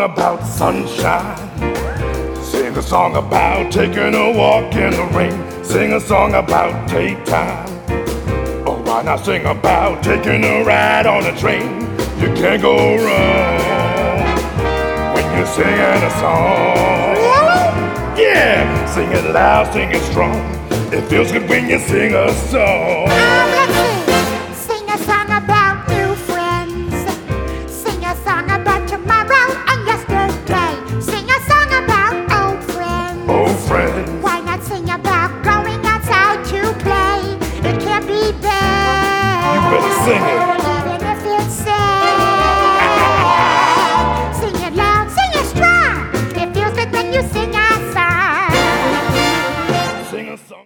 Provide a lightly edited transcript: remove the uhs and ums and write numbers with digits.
about sunshine. Sing a song about taking a walk in the rain. Sing a song about daytime. Oh, why not sing about taking a ride on a train? You can't go wrong when you're singing a song. Yeah, sing it loud, sing it strong. It feels good when you sing a song.